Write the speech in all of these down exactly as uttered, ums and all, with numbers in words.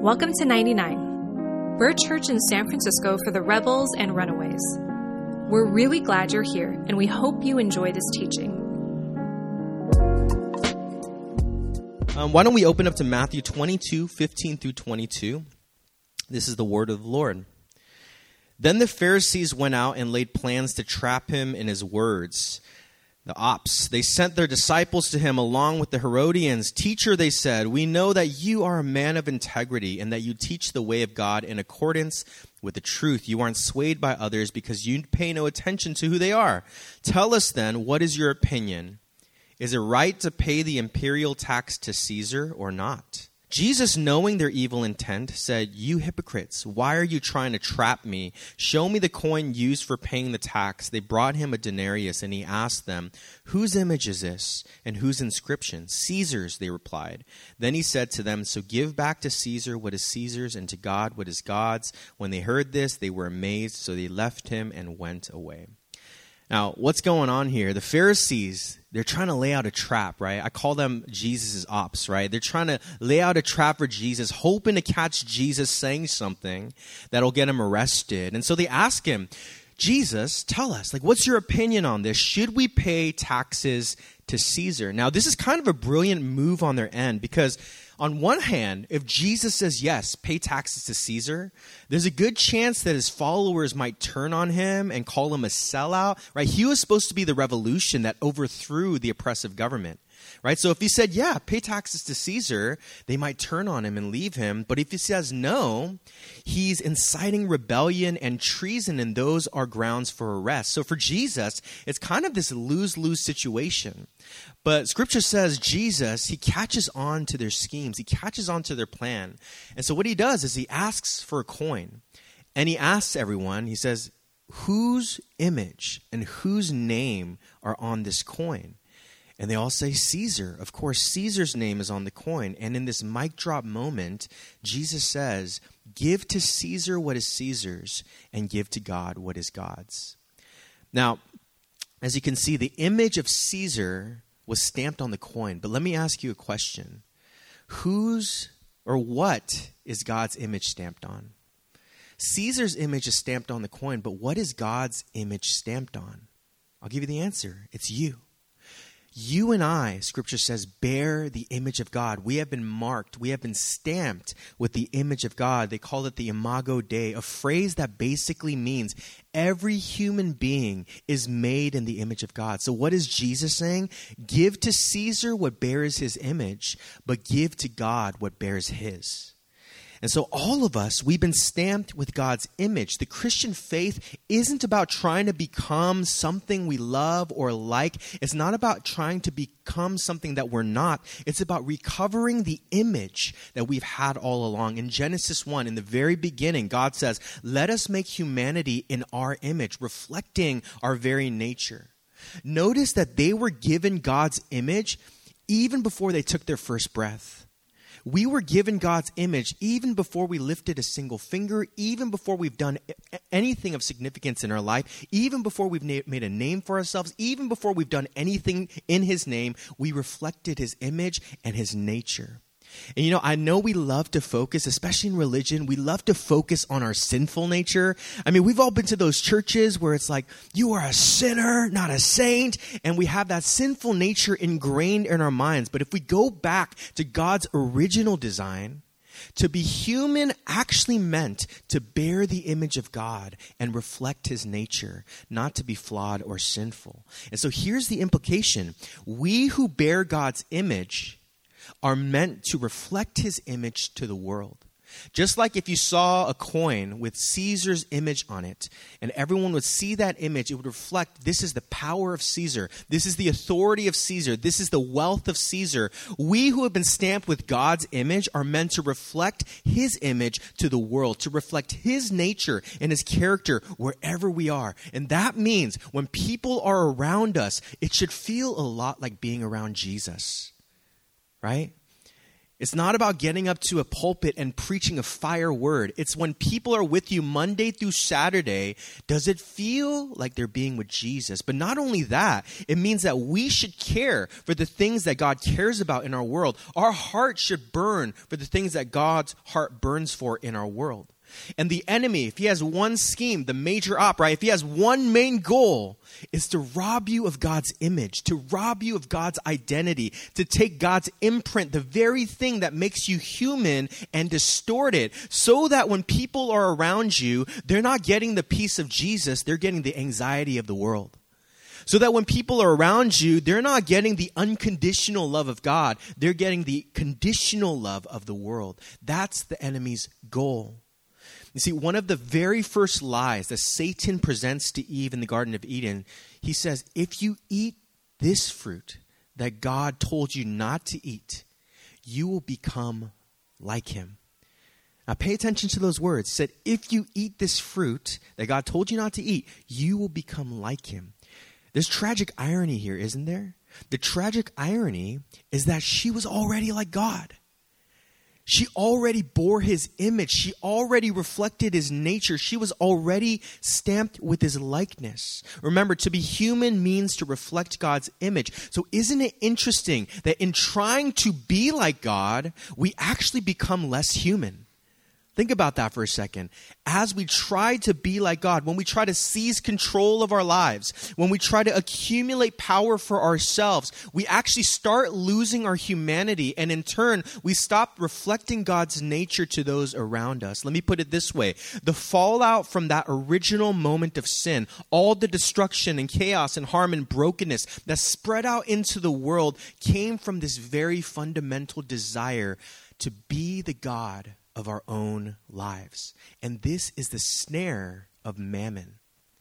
Welcome to ninety-nine. We're a church in San Francisco for the rebels and runaways. We're really glad you're here, and we hope you enjoy this teaching. Um, why don't we open up to Matthew twenty-two, fifteen through twenty-two. This is the word of the Lord. Then the Pharisees went out and laid plans to trap him in his words. The ops, they sent their disciples to him along with the Herodians. Teacher, they said, we know that you are a man of integrity and that you teach the way of God in accordance with the truth. You aren't swayed by others because you pay no attention to who they are. Tell us then, what is your opinion? Is it right to pay the imperial tax to Caesar or not? Jesus, knowing their evil intent, said, you hypocrites, why are you trying to trap me? Show me the coin used for paying the tax. They brought him a denarius, and he asked them, whose image is this, and whose inscription? Caesar's, they replied. Then he said to them, so give back to Caesar what is Caesar's, and to God what is God's. When they heard this, they were amazed, so they left him and went away. Now, what's going on here? The Pharisees, they're trying to lay out a trap, right? I call them Jesus' ops, right? They're trying to lay out a trap for Jesus, hoping to catch Jesus saying something that'll get him arrested. And so they ask him, Jesus, tell us, like, what's your opinion on this? Should we pay taxes to Caesar? Now, this is kind of a brilliant move on their end because on one hand, if Jesus says, yes, pay taxes to Caesar, there's a good chance that his followers might turn on him and call him a sellout, right? He was supposed to be the revolution that overthrew the oppressive government, right? So if he said, yeah, pay taxes to Caesar, they might turn on him and leave him. But if he says no, he's inciting rebellion and treason, and those are grounds for arrest. So for Jesus, it's kind of this lose-lose situation. But Scripture says Jesus, he catches on to their schemes. He catches on to their plan. And so what he does is he asks for a coin. And he asks everyone, he says, whose image and whose name are on this coin? And they all say Caesar. Of course, Caesar's name is on the coin. And in this mic drop moment, Jesus says, give to Caesar what is Caesar's and give to God what is God's. Now, as you can see, the image of Caesar was stamped on the coin. But let me ask you a question. Whose or what is God's image stamped on? Caesar's image is stamped on the coin, but what is God's image stamped on? I'll give you the answer. It's you. You and I, Scripture says, bear the image of God. We have been marked. We have been stamped with the image of God. They call it the Imago Dei, a phrase that basically means every human being is made in the image of God. So what is Jesus saying? Give to Caesar what bears his image, but give to God what bears his. And so all of us, we've been stamped with God's image. The Christian faith isn't about trying to become something we love or like. It's not about trying to become something that we're not. It's about recovering the image that we've had all along. In Genesis one, in the very beginning, God says, let us make humanity in our image, reflecting our very nature. Notice that they were given God's image even before they took their first breath. We were given God's image even before we lifted a single finger, even before we've done anything of significance in our life, even before we've na- made a name for ourselves, even before we've done anything in his name, we reflected his image and his nature. And you know, I know we love to focus, especially in religion, we love to focus on our sinful nature. I mean, we've all been to those churches where it's like, you are a sinner, not a saint. And we have that sinful nature ingrained in our minds. But if we go back to God's original design, to be human actually meant to bear the image of God and reflect his nature, not to be flawed or sinful. And so here's the implication. We who bear God's image are meant to reflect his image to the world. Just like if you saw a coin with Caesar's image on it, and everyone would see that image, it would reflect, this is the power of Caesar. This is the authority of Caesar. This is the wealth of Caesar. We who have been stamped with God's image are meant to reflect his image to the world, to reflect his nature and his character wherever we are. And that means when people are around us, it should feel a lot like being around Jesus. Right? It's not about getting up to a pulpit and preaching a fire word. It's when people are with you Monday through Saturday, does it feel like they're being with Jesus? But not only that, it means that we should care for the things that God cares about in our world. Our heart should burn for the things that God's heart burns for in our world. And the enemy, if he has one scheme, the major op, right? If he has one main goal, is to rob you of God's image, to rob you of God's identity, to take God's imprint, the very thing that makes you human, and distort it, so that when people are around you, they're not getting the peace of Jesus, they're getting the anxiety of the world. So that when people are around you, they're not getting the unconditional love of God, they're getting the conditional love of the world. That's the enemy's goal. You see, one of the very first lies that Satan presents to Eve in the Garden of Eden, he says, if you eat this fruit that God told you not to eat, you will become like him. Now pay attention to those words. It said, if you eat this fruit that God told you not to eat, you will become like him. There's tragic irony here, isn't there? The tragic irony is that she was already like God. She already bore his image. She already reflected his nature. She was already stamped with his likeness. Remember, to be human means to reflect God's image. So isn't it interesting that in trying to be like God, we actually become less human? Think about that for a second. As we try to be like God, when we try to seize control of our lives, when we try to accumulate power for ourselves, we actually start losing our humanity, and in turn, we stop reflecting God's nature to those around us. Let me put it this way. The fallout from that original moment of sin, all the destruction and chaos and harm and brokenness that spread out into the world came from this very fundamental desire to be the God of our own lives. And this is the snare of mammon.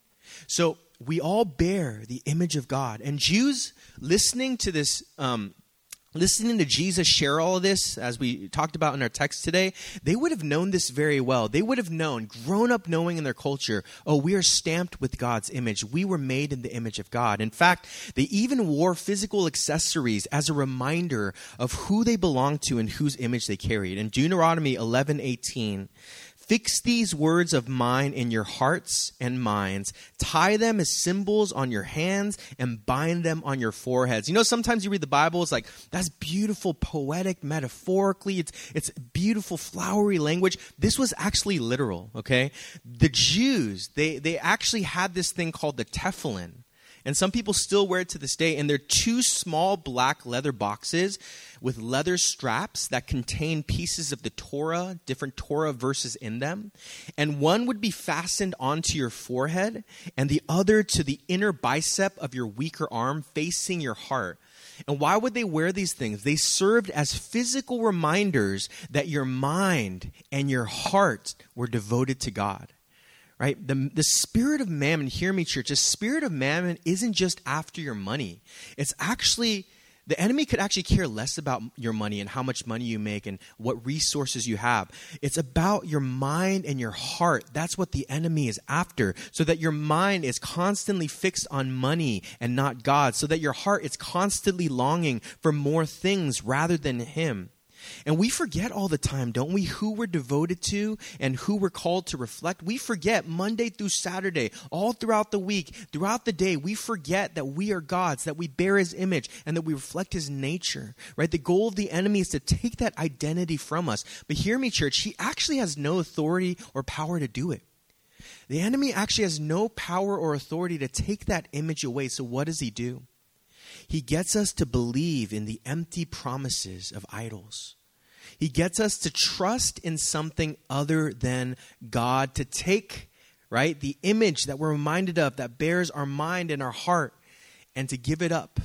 So we all bear the image of God. And Jews listening to this, um, listening to Jesus share all of this, as we talked about in our text today, they would have known this very well. They would have known, grown up knowing in their culture, oh, we are stamped with God's image. We were made in the image of God. In fact, they even wore physical accessories as a reminder of who they belonged to and whose image they carried. In Deuteronomy eleven eighteen, fix these words of mine in your hearts and minds. Tie them as symbols on your hands and bind them on your foreheads. You know, sometimes you read the Bible, it's like, that's beautiful, poetic, metaphorically. It's, it's beautiful, flowery language. This was actually literal, okay? The Jews, they, they actually had this thing called the tefillin. And some people still wear it to this day. And they're two small black leather boxes with leather straps that contain pieces of the Torah, different Torah verses in them. And one would be fastened onto your forehead and the other to the inner bicep of your weaker arm facing your heart. And why would they wear these things? They served as physical reminders that your mind and your heart were devoted to God. Right? The, the spirit of mammon, hear me, church, the spirit of mammon isn't just after your money. It's actually, the enemy could actually care less about your money and how much money you make and what resources you have. It's about your mind and your heart. That's what the enemy is after, so that your mind is constantly fixed on money and not God, so that your heart is constantly longing for more things rather than him. And we forget all the time, don't we, who we're devoted to and who we're called to reflect. We forget Monday through Saturday, all throughout the week, throughout the day, we forget that we are God's, that we bear his image, and that we reflect his nature, right? The goal of the enemy is to take that identity from us. But hear me, church, he actually has no authority or power to do it. The enemy actually has no power or authority to take that image away. So what does he do? He gets us to believe in the empty promises of idols. He gets us to trust in something other than God, to take, right, the image that we're reminded of that bears our mind and our heart, and to give it up.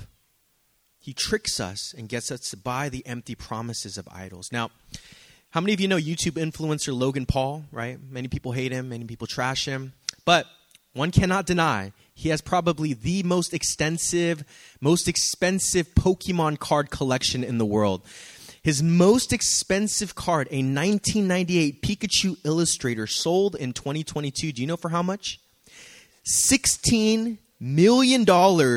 He tricks us and gets us to buy the empty promises of idols. Now, how many of you know YouTube influencer Logan Paul, right? Many people hate him, many people trash him, but one cannot deny he has probably the most extensive, most expensive Pokemon card collection in the world. His most expensive card, a nineteen ninety-eight Pikachu Illustrator, sold in twenty twenty-two. Do you know for how much? sixteen million dollars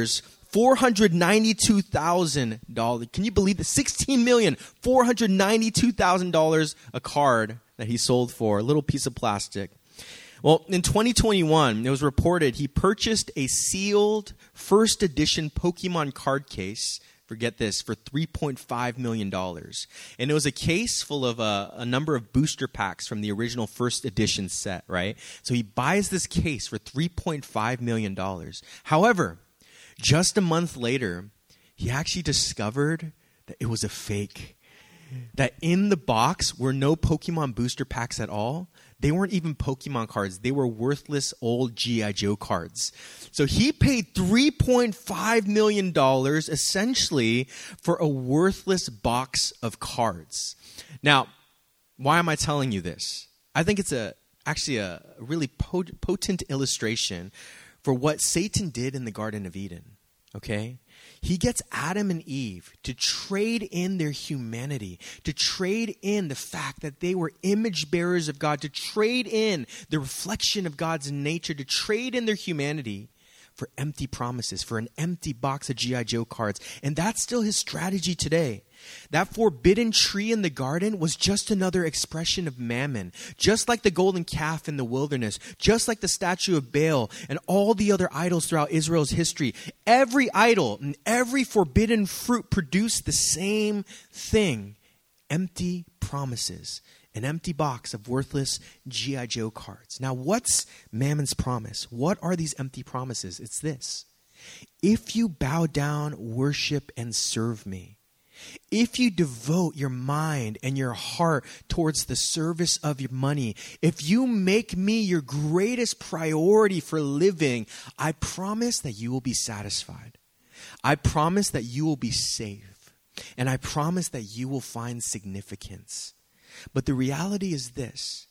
four hundred ninety-two thousand dollars. Can you believe that? sixteen million four hundred ninety-two thousand dollars a card that he sold for, a little piece of plastic. Well, in twenty twenty-one, it was reported he purchased a sealed first edition Pokemon card case, forget this, for three point five million dollars. And it was a case full of a, a number of booster packs from the original first edition set, right? So he buys this case for three point five million dollars. However, just a month later, he actually discovered that it was a fake. That in the box were no Pokemon booster packs at all. They weren't even Pokemon cards. They were worthless old G I. Joe cards. So he paid three point five million dollars essentially for a worthless box of cards. Now, why am I telling you this? I think it's a actually a really potent illustration for what Satan did in the Garden of Eden. Okay? He gets Adam and Eve to trade in their humanity, to trade in the fact that they were image bearers of God, to trade in the reflection of God's nature, to trade in their humanity for empty promises, for an empty box of G I. Joe cards. And that's still his strategy today. That forbidden tree in the garden was just another expression of mammon, just like the golden calf in the wilderness, just like the statue of Baal and all the other idols throughout Israel's history. Every idol and every forbidden fruit produced the same thing: empty promises, an empty box of worthless G I. Joe cards. Now, what's Mammon's promise? What are these empty promises? It's this: if you bow down, worship, and serve me, if you devote your mind and your heart towards the service of your money, if you make me your greatest priority for living, I promise that you will be satisfied. I promise that you will be safe. And I promise that you will find significance. But the reality is this: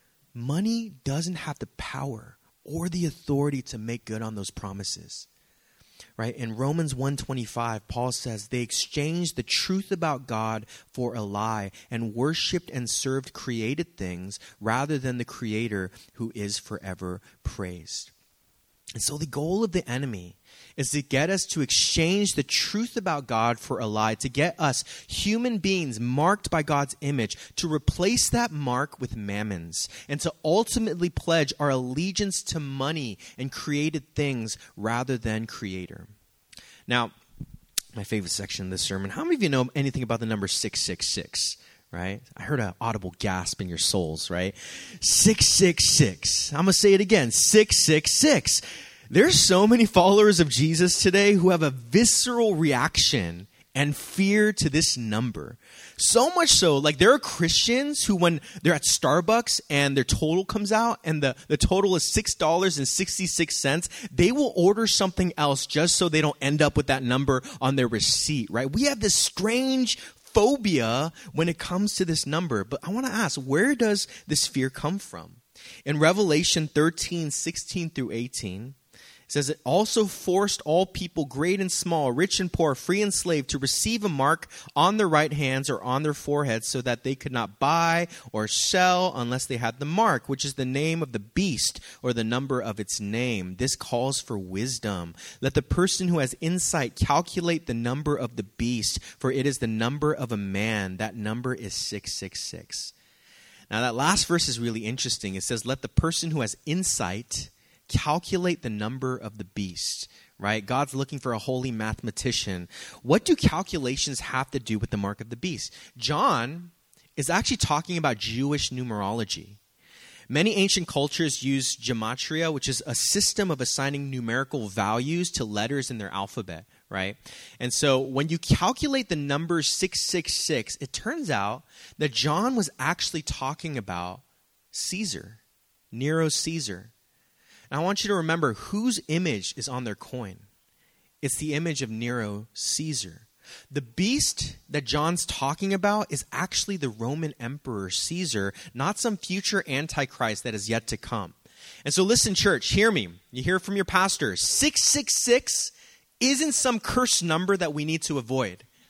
money doesn't have the power or the authority to make good on those promises. Right? In Romans one twenty-five, Paul says they exchanged the truth about God for a lie and worshipped and served created things rather than the Creator who is forever praised. And so the goal of the enemy is to get us to exchange the truth about God for a lie, to get us human beings marked by God's image, to replace that mark with mammon's, and to ultimately pledge our allegiance to money and created things rather than Creator. Now, my favorite section of this sermon, how many of you know anything about the number six six six? Right? I heard an audible gasp in your souls, right? six six six. I'm going to say it again. six six six. There's so many followers of Jesus today who have a visceral reaction and fear to this number. So much so, like there are Christians who when they're at Starbucks and their total comes out and the, the total is six dollars and sixty-six cents, they will order something else just so they don't end up with that number on their receipt, right? We have this strange phobia when it comes to this number. But I want to ask, where does this fear come from? In Revelation thirteen, sixteen through eighteen, it says, it also forced all people, great and small, rich and poor, free and slave, to receive a mark on their right hands or on their foreheads so that they could not buy or sell unless they had the mark, which is the name of the beast or the number of its name. This calls for wisdom. Let the person who has insight calculate the number of the beast, for it is the number of a man. That number is six six six. Now that last verse is really interesting. It says, let the person who has insight calculate the number of the beast, right? God's looking for a holy mathematician. What do calculations have to do with the mark of the beast? John is actually talking about Jewish numerology. Many ancient cultures use gematria, which is a system of assigning numerical values to letters in their alphabet, right? And so when you calculate the number six six six, it turns out that John was actually talking about Caesar, Nero Caesar. And I want you to remember whose image is on their coin. It's the image of Nero Caesar. The beast that John's talking about is actually the Roman Emperor Caesar, not some future antichrist that is yet to come. And so listen, church, hear me. You hear from your pastor. six six six isn't some cursed number that we need to avoid.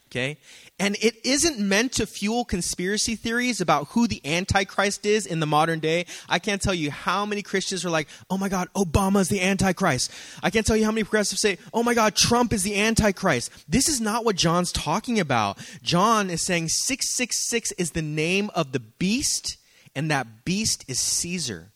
Okay? And it isn't meant to fuel conspiracy theories about who the Antichrist is in the modern day. I can't tell you how many Christians are like, oh my God, Obama's the Antichrist. I can't tell you how many progressives say, oh my God, Trump is the Antichrist. This is not what John's talking about. John is saying six six six is the name of the beast, and that beast is Caesar.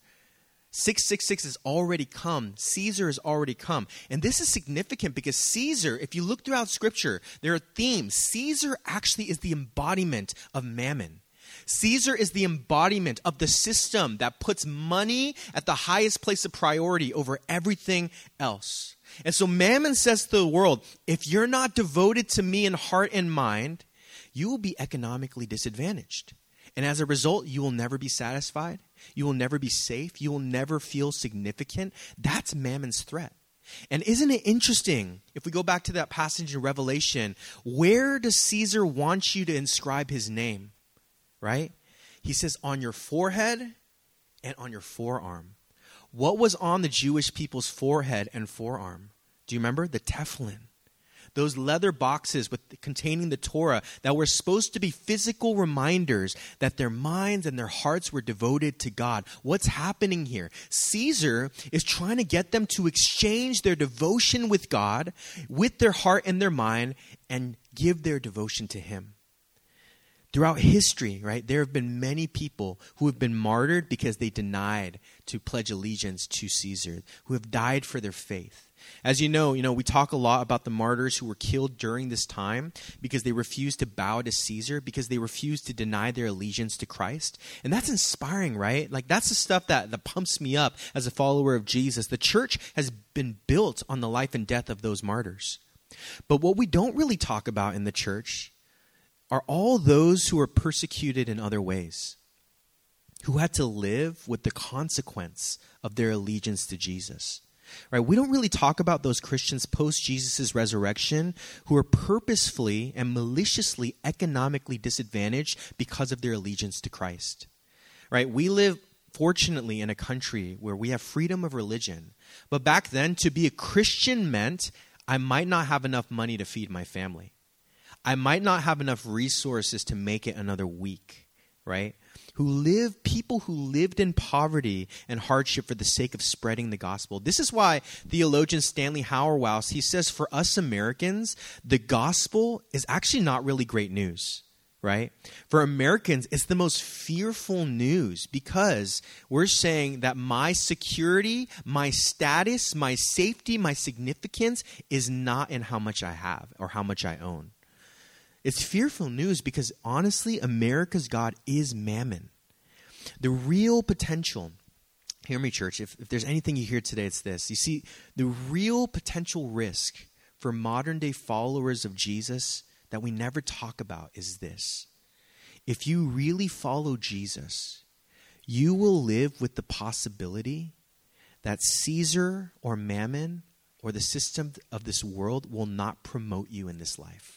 six six six has already come. Caesar has already come. And this is significant because Caesar, if you look throughout Scripture, there are themes. Caesar actually is the embodiment of mammon. Caesar is the embodiment of the system that puts money at the highest place of priority over everything else. And so Mammon says to the world, if you're not devoted to me in heart and mind, you will be economically disadvantaged. And as a result, you will never be satisfied. You will never be safe. You will never feel significant. That's Mammon's threat. And isn't it interesting, if we go back to that passage in Revelation, where does Caesar want you to inscribe his name? Right? He says, on your forehead and on your forearm. What was on the Jewish people's forehead and forearm? Do you remember? The tefillin. Those leather boxes with containing the Torah that were supposed to be physical reminders that their minds and their hearts were devoted to God. What's happening here? Caesar is trying to get them to exchange their devotion with God, with their heart and their mind, and give their devotion to him. Throughout history, right, there have been many people who have been martyred because they denied to pledge allegiance to Caesar, who have died for their faith. As you know, you know, we talk a lot about the martyrs who were killed during this time because they refused to bow to Caesar, because they refused to deny their allegiance to Christ. And that's inspiring, right? Like, that's the stuff that, that pumps me up as a follower of Jesus. The church has been built on the life and death of those martyrs. But what we don't really talk about in the church are all those who are persecuted in other ways, who had to live with the consequence of their allegiance to Jesus. Right? We don't really talk about those Christians post Jesus' resurrection who are purposefully and maliciously economically disadvantaged because of their allegiance to Christ. Right? We live, fortunately, in a country where we have freedom of religion. But back then, to be a Christian meant I might not have enough money to feed my family. I might not have enough resources to make it another week. Right? Who live, people who lived in poverty and hardship for the sake of spreading the gospel. This is why theologian Stanley Hauerwas, he says, for us Americans, the gospel is actually not really great news, right? For Americans, it's the most fearful news because we're saying that my security, my status, my safety, my significance is not in how much I have or how much I own. It's fearful news because, honestly, America's God is mammon. The real potential, hear me, church, if, if there's anything you hear today, it's this. You see, the real potential risk for modern-day followers of Jesus that we never talk about is this. If you really follow Jesus, you will live with the possibility that Caesar or mammon or the system of this world will not promote you in this life.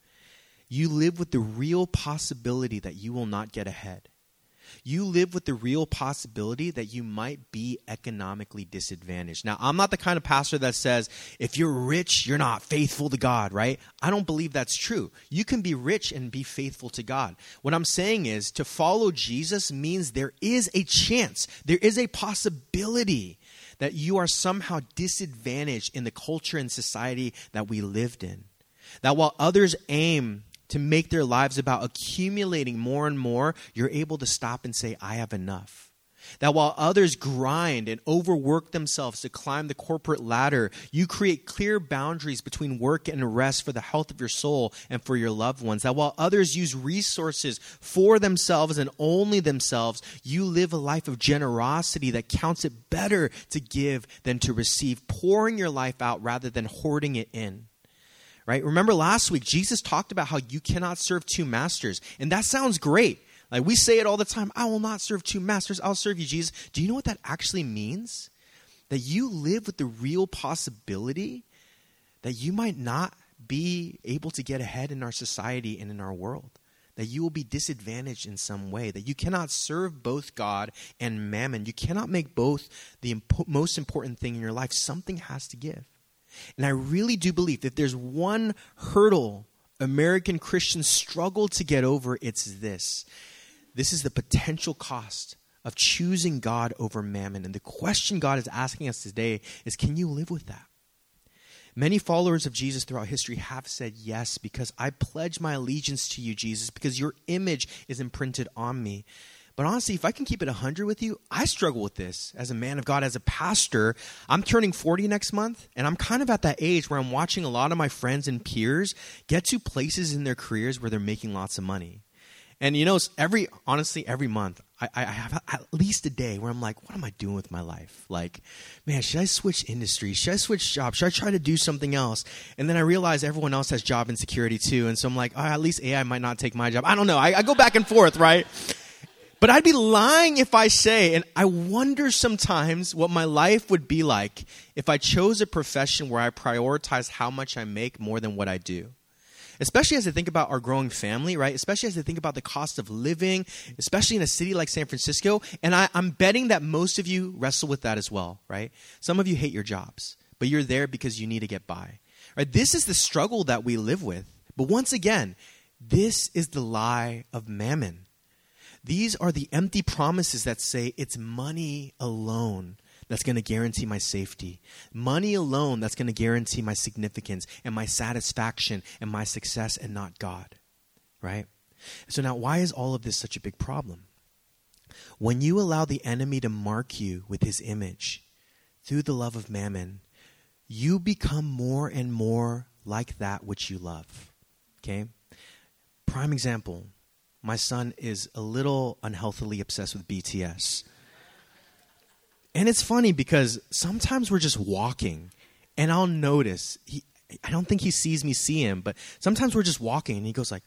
You live with the real possibility that you will not get ahead. You live with the real possibility that you might be economically disadvantaged. Now, I'm not the kind of pastor that says, if you're rich, you're not faithful to God, right? I don't believe that's true. You can be rich and be faithful to God. What I'm saying is to follow Jesus means there is a chance, there is a possibility that you are somehow disadvantaged in the culture and society that we lived in. That while others aim to make their lives about accumulating more and more, you're able to stop and say, I have enough. That while others grind and overwork themselves to climb the corporate ladder, you create clear boundaries between work and rest for the health of your soul and for your loved ones. That while others use resources for themselves and only themselves, you live a life of generosity that counts it better to give than to receive, pouring your life out rather than hoarding it in. Right? Remember last week, Jesus talked about how you cannot serve two masters. And that sounds great. Like we say it all the time, I will not serve two masters, I'll serve you, Jesus. Do you know what that actually means? That you live with the real possibility that you might not be able to get ahead in our society and in our world. That you will be disadvantaged in some way. That you cannot serve both God and mammon. You cannot make both the impo- most important thing in your life. Something has to give. And I really do believe that there's one hurdle American Christians struggle to get over, it's this. This is the potential cost of choosing God over mammon. And the question God is asking us today is, can you live with that? Many followers of Jesus throughout history have said yes, because I pledge my allegiance to you, Jesus, because your image is imprinted on me. But honestly, if I can keep it one hundred with you, I struggle with this as a man of God, as a pastor. I'm turning forty next month, and I'm kind of at that age where I'm watching a lot of my friends and peers get to places in their careers where they're making lots of money. And you know, every honestly, every month, I, I have at least a day where I'm like, what am I doing with my life? Like, man, should I switch industries? Should I switch jobs? Should I try to do something else? And then I realize everyone else has job insecurity too. And so I'm like, oh, at least A I might not take my job. I don't know. I, I go back and forth, right? But I'd be lying if I say, and I wonder sometimes what my life would be like if I chose a profession where I prioritize how much I make more than what I do. Especially as I think about our growing family, right? Especially as I think about the cost of living, especially in a city like San Francisco. And I, I'm betting that most of you wrestle with that as well, right? Some of you hate your jobs, but you're there because you need to get by. Right? This is the struggle that we live with. But once again, this is the lie of mammon. These are the empty promises that say it's money alone that's going to guarantee my safety. Money alone that's going to guarantee my significance and my satisfaction and my success, and not God, right? So now, why is all of this such a big problem? When you allow the enemy to mark you with his image through the love of mammon, you become more and more like that which you love, okay? Prime example, my son is a little unhealthily obsessed with B T S. And it's funny because sometimes we're just walking and I'll notice, he, I don't think he sees me see him, but sometimes we're just walking and he goes like,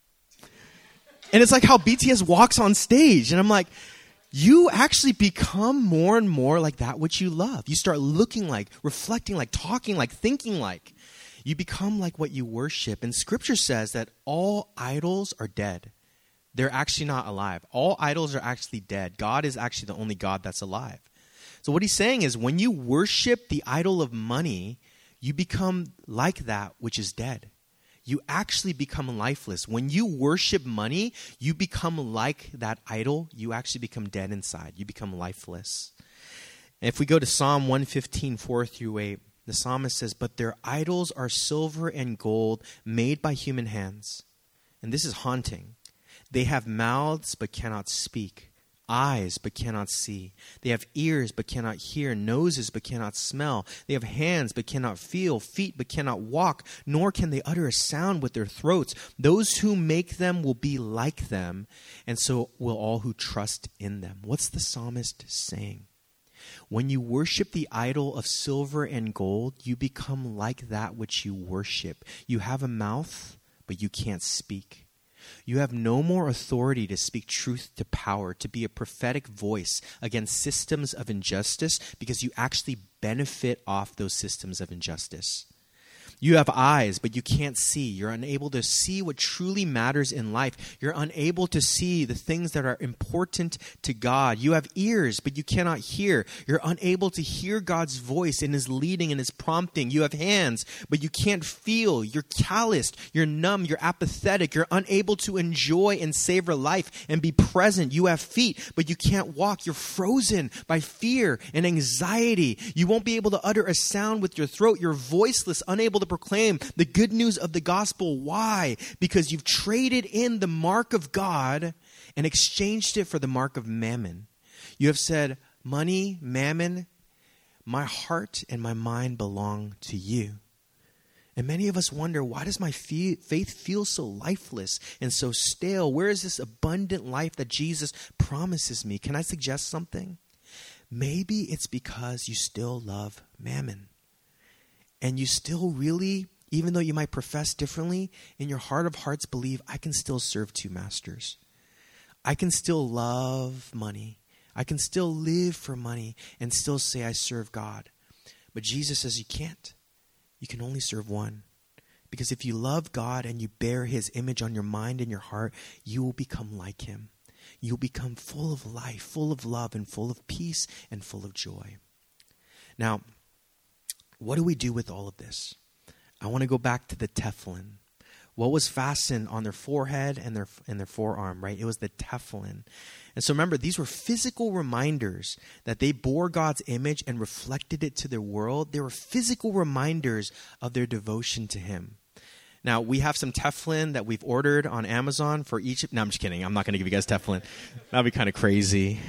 and it's like how B T S walks on stage. And I'm like, you actually become more and more like that which you love. You start looking like, reflecting like, talking like, thinking like. You become like what you worship. And Scripture says that all idols are dead. They're actually not alive. All idols are actually dead. God is actually the only God that's alive. So what he's saying is, when you worship the idol of money, you become like that which is dead. You actually become lifeless. When you worship money, you become like that idol. You actually become dead inside. You become lifeless. And if we go to Psalm one fifteen, four through eight, the psalmist says, "But their idols are silver and gold made by human hands." And this is haunting. "They have mouths but cannot speak. Eyes but cannot see. They have ears but cannot hear, noses but cannot smell. They have hands but cannot feel, feet but cannot walk, nor can they utter a sound with their throats. Those who make them will be like them, and so will all who trust in them." What's the psalmist saying? When you worship the idol of silver and gold, you become like that which you worship. You have a mouth, but you can't speak. You have no more authority to speak truth to power, to be a prophetic voice against systems of injustice, because you actually benefit off those systems of injustice. You have eyes, but you can't see. You're unable to see what truly matters in life. You're unable to see the things that are important to God. You have ears, but you cannot hear. You're unable to hear God's voice in his leading and his prompting. You have hands, but you can't feel. You're calloused. You're numb. You're apathetic. You're unable to enjoy and savor life and be present. You have feet, but you can't walk. You're frozen by fear and anxiety. You won't be able to utter a sound with your throat. You're voiceless, unable to proclaim the good news of the gospel. Why? Because you've traded in the mark of God and exchanged it for the mark of mammon. You have said, "Money, mammon, my heart and my mind belong to you." And many of us wonder, why does my faith feel so lifeless and so stale? Where is this abundant life that Jesus promises me? Can I suggest something? Maybe it's because you still love mammon. And you still really, even though you might profess differently, in your heart of hearts believe, I can still serve two masters. I can still love money. I can still live for money and still say I serve God. But Jesus says you can't. You can only serve one. Because if you love God and you bear his image on your mind and your heart, you will become like him. You'll become full of life, full of love, and full of peace and full of joy. Now, what do we do with all of this? I want to go back to the Teflon. What was fastened on their forehead and their and their forearm, right? It was the tefillin. And so remember, these were physical reminders that they bore God's image and reflected it to their world. They were physical reminders of their devotion to him. Now, we have some tefillin that we've ordered on Amazon for each. No, I'm just kidding. I'm not going to give you guys tefillin. That'd be kind of crazy.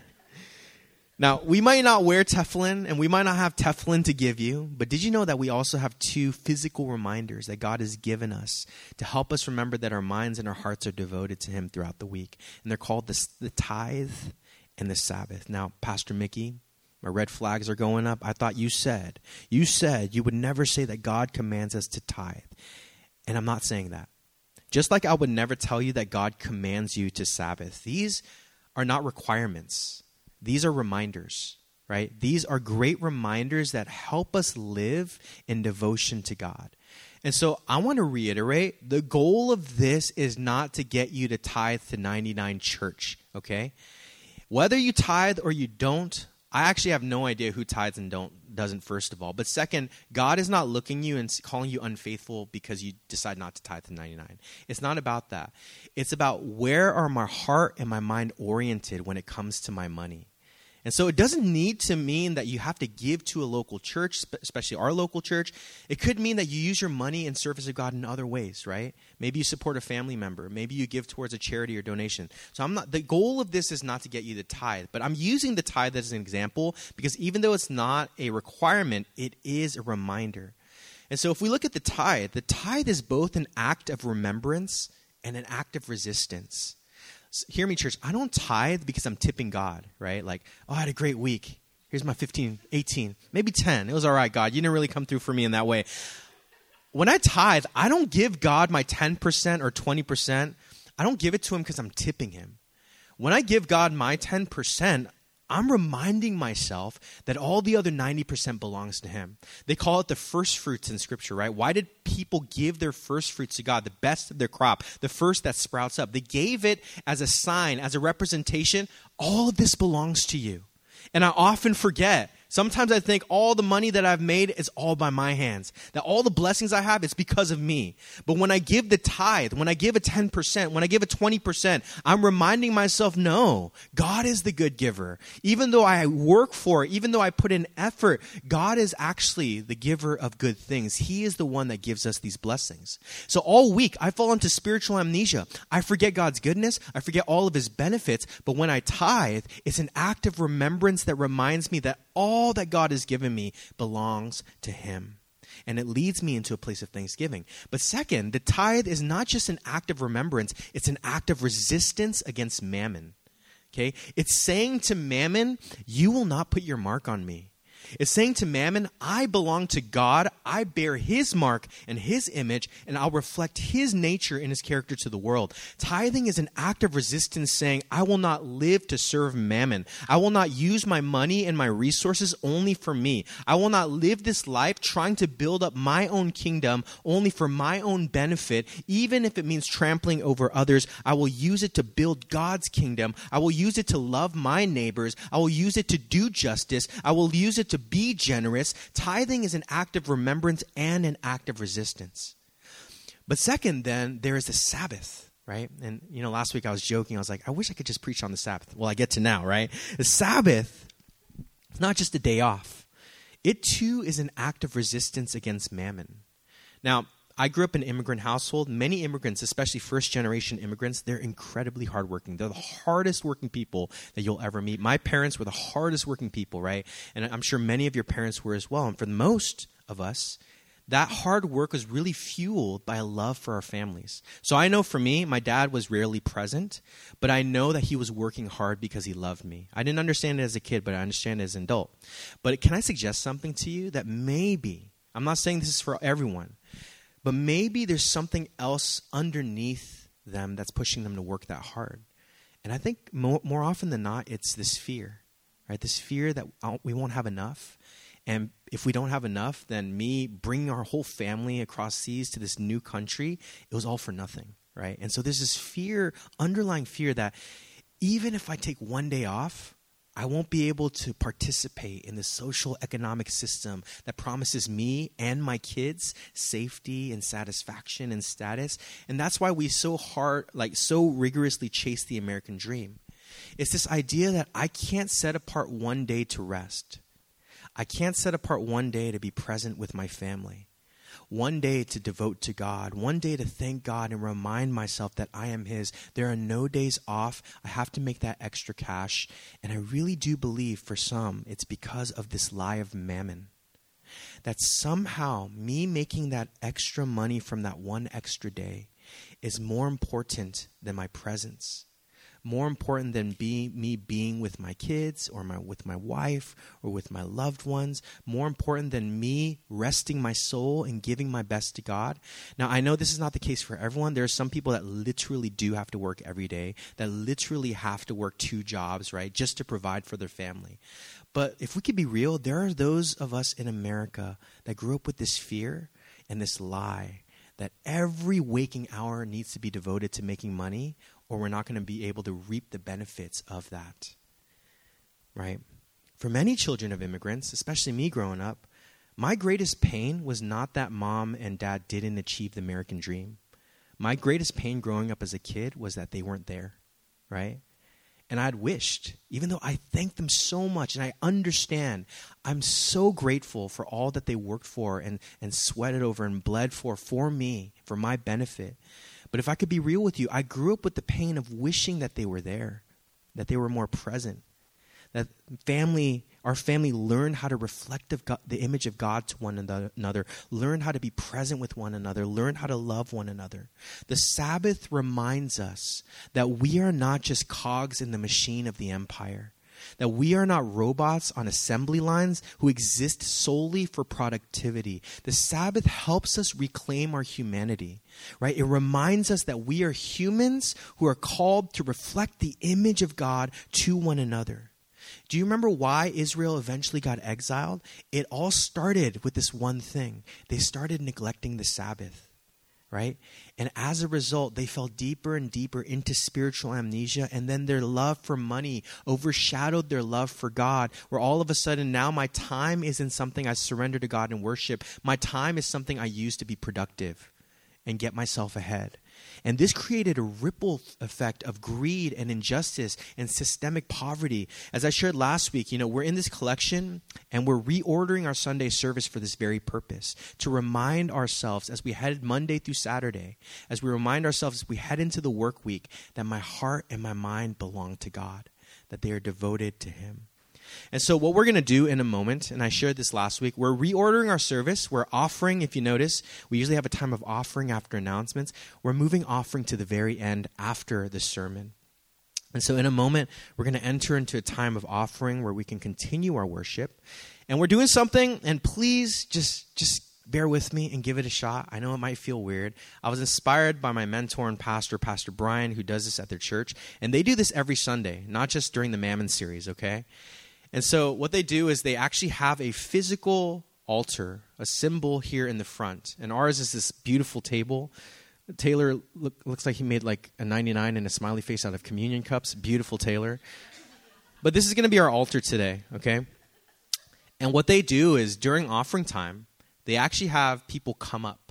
Now, we might not wear tefillin, and we might not have tefillin to give you, but did you know that we also have two physical reminders that God has given us to help us remember that our minds and our hearts are devoted to him throughout the week? And they're called the, the tithe and the Sabbath. Now, Pastor Mickey, my red flags are going up. I thought you said, you said you would never say that God commands us to tithe. And I'm not saying that. Just like I would never tell you that God commands you to Sabbath. These are not requirements. These are reminders, right? These are great reminders that help us live in devotion to God. And so I want to reiterate, the goal of this is not to get you to tithe to ninety-nine Church, okay? Whether you tithe or you don't, I actually have no idea who tithes and don't doesn't, first of all. But second, God is not looking you and calling you unfaithful because you decide not to tithe to ninety-nine. It's not about that. It's about where are my heart and my mind oriented when it comes to my money. And so it doesn't need to mean that you have to give to a local church, especially our local church. It could mean that you use your money in service of God in other ways, right? Maybe you support a family member. Maybe you give towards a charity or donation. So I'm not. The goal of this is not to get you the tithe, but I'm using the tithe as an example because even though it's not a requirement, it is a reminder. And so if we look at the tithe, the tithe is both an act of remembrance and an act of resistance. Hear me, church. I don't tithe because I'm tipping God, right? Like, oh, I had a great week. Here's my fifteen, eighteen, maybe ten. It was all right, God. You didn't really come through for me in that way. When I tithe, I don't give God my ten percent or twenty percent. I don't give it to him because I'm tipping him. When I give God my ten percent, I'm reminding myself that all the other ninety percent belongs to him. They call it the first fruits in Scripture, right? Why did people give their first fruits to God, the best of their crop, the first that sprouts up? They gave it as a sign, as a representation. All of this belongs to you. And I often forget. Sometimes I think all the money that I've made is all by my hands. That all the blessings I have, it's because of me. But when I give the tithe, when I give a ten percent, when I give a twenty percent, I'm reminding myself, no, God is the good giver. Even though I work for it, even though I put in effort, God is actually the giver of good things. He is the one that gives us these blessings. So all week, I fall into spiritual amnesia. I forget God's goodness. I forget all of his benefits. But when I tithe, it's an act of remembrance that reminds me that all that God has given me belongs to him. And it leads me into a place of thanksgiving. But second, the tithe is not just an act of remembrance. It's an act of resistance against mammon. Okay? It's saying to mammon, you will not put your mark on me. It's saying to mammon, I belong to God. I bear his mark and his image, and I'll reflect his nature and his character to the world. Tithing is an act of resistance saying, I will not live to serve mammon. I will not use my money and my resources only for me. I will not live this life trying to build up my own kingdom only for my own benefit, even if it means trampling over others. I will use it to build God's kingdom. I will use it to love my neighbors. I will use it to do justice. I will use it to be generous. Tithing is an act of remembrance and an act of resistance. But second, then, there is the Sabbath, right? And, you know, last week I was joking. I was like, I wish I could just preach on the Sabbath. Well, I get to now, right? The Sabbath is not just a day off. It, too, is an act of resistance against mammon. Now, I grew up in an immigrant household. Many immigrants, especially first-generation immigrants, they're incredibly hardworking. They're the hardest working people that you'll ever meet. My parents were the hardest working people, right? And I'm sure many of your parents were as well. And for most of us, that hard work was really fueled by a love for our families. So I know for me, my dad was rarely present, but I know that he was working hard because he loved me. I didn't understand it as a kid, but I understand it as an adult. But can I suggest something to you that maybe, I'm not saying this is for everyone, but maybe there's something else underneath them that's pushing them to work that hard. And I think more, more often than not, it's this fear, right? This fear that we won't have enough. And if we don't have enough, then me bringing our whole family across seas to this new country, it was all for nothing, right? And so there's this fear, underlying fear that even if I take one day off, I won't be able to participate in the social economic system that promises me and my kids safety and satisfaction and status. And that's why we so hard, like so rigorously chase the American dream. It's this idea that I can't set apart one day to rest. I can't set apart one day to be present with my family. One day to devote to God, one day to thank God and remind myself that I am His. There are no days off. I have to make that extra cash. And I really do believe for some, it's because of this lie of mammon. That somehow me making that extra money from that one extra day is more important than my presence. More important than be, me being with my kids or my, with my wife or with my loved ones. More important than me resting my soul and giving my best to God. Now, I know this is not the case for everyone. There are some people that literally do have to work every day, that literally have to work two jobs, right, just to provide for their family. But if we could be real, there are those of us in America that grew up with this fear and this lie that every waking hour needs to be devoted to making money, or we're not going to be able to reap the benefits of that, right? For many children of immigrants, especially me growing up, my greatest pain was not that mom and dad didn't achieve the American dream. My greatest pain growing up as a kid was that they weren't there, right? And I'd wished, even though I thank them so much and I understand, I'm so grateful for all that they worked for and, and sweated over and bled for, for me, for my benefit. But if I could be real with you, I grew up with the pain of wishing that they were there, that they were more present, that family, our family learned how to reflect of God, the image of God to one another, learn how to be present with one another, learn how to love one another. The Sabbath reminds us that we are not just cogs in the machine of the empire, that we are not robots on assembly lines who exist solely for productivity. The Sabbath helps us reclaim our humanity, right? It reminds us that we are humans who are called to reflect the image of God to one another. Do you remember why Israel eventually got exiled? It all started with this one thing. They started neglecting the Sabbath, right? And as a result, they fell deeper and deeper into spiritual amnesia, and then their love for money overshadowed their love for God, where all of a sudden now my time isn't something I surrender to God in worship. My time is something I use to be productive and get myself ahead. And this created a ripple effect of greed and injustice and systemic poverty. As I shared last week, you know, we're in this collection and we're reordering our Sunday service for this very purpose, to remind ourselves as we head Monday through Saturday, as we remind ourselves as we head into the work week, that my heart and my mind belong to God, that they are devoted to Him. And so what we're going to do in a moment, and I shared this last week, we're reordering our service. We're offering, if you notice, we usually have a time of offering after announcements. We're moving offering to the very end after the sermon. And so in a moment, we're going to enter into a time of offering where we can continue our worship. And we're doing something, and please just just bear with me and give it a shot. I know it might feel weird. I was inspired by my mentor and pastor, Pastor Brian, who does this at their church. And they do this every Sunday, not just during the Mammon series, okay? And so what they do is they actually have a physical altar, a symbol here in the front. And ours is this beautiful table. Taylor look, looks like he made like a ninety-nine and a smiley face out of communion cups. Beautiful Taylor. But this is going to be our altar today, okay? And what they do is during offering time, they actually have people come up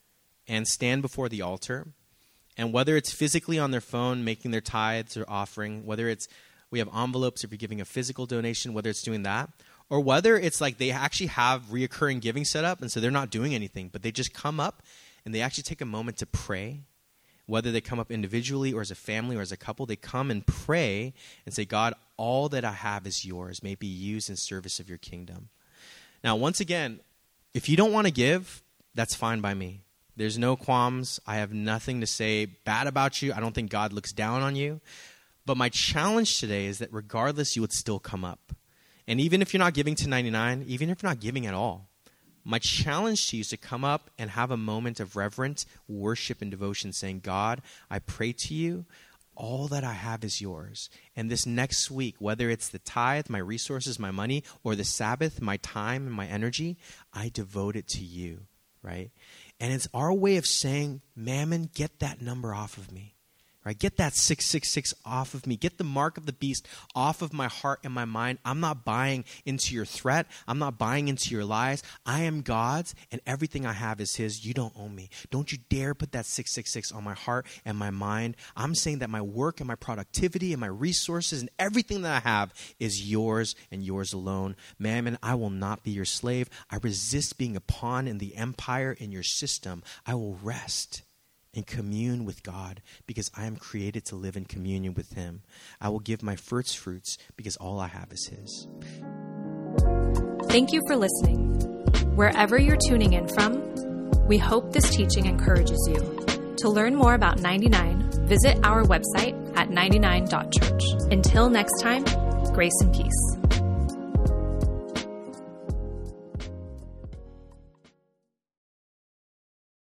and stand before the altar. And whether it's physically on their phone making their tithes or offering, whether it's we have envelopes if you're giving a physical donation, whether it's doing that, or whether it's like they actually have reoccurring giving set up, and so they're not doing anything, but they just come up and they actually take a moment to pray. Whether they come up individually or as a family or as a couple, they come and pray and say, God, all that I have is yours. May it be used in service of your kingdom. Now, once again, if you don't want to give, that's fine by me. There's no qualms. I have nothing to say bad about you. I don't think God looks down on you. But my challenge today is that regardless, you would still come up. And even if you're not giving to ninety-nine, even if you're not giving at all, my challenge to you is to come up and have a moment of reverent worship and devotion saying, God, I pray to you. All that I have is yours. And this next week, whether it's the tithe, my resources, my money, or the Sabbath, my time and my energy, I devote it to you, right? And it's our way of saying, Mammon, get that number off of me. Right? Get that six six six off of me. Get the mark of the beast off of my heart and my mind. I'm not buying into your threat. I'm not buying into your lies. I am God's, and everything I have is his. You don't own me. Don't you dare put that six six six on my heart and my mind. I'm saying that my work and my productivity and my resources and everything that I have is yours and yours alone. Mammon, I will not be your slave. I resist being a pawn in the empire in your system. I will rest and commune with God because I am created to live in communion with him. I will give my first fruits because all I have is his. Thank you for listening. Wherever you're tuning in from, we hope this teaching encourages you. To learn more about ninety-nine, visit our website at ninety-nine dot church. Until next time, grace and peace.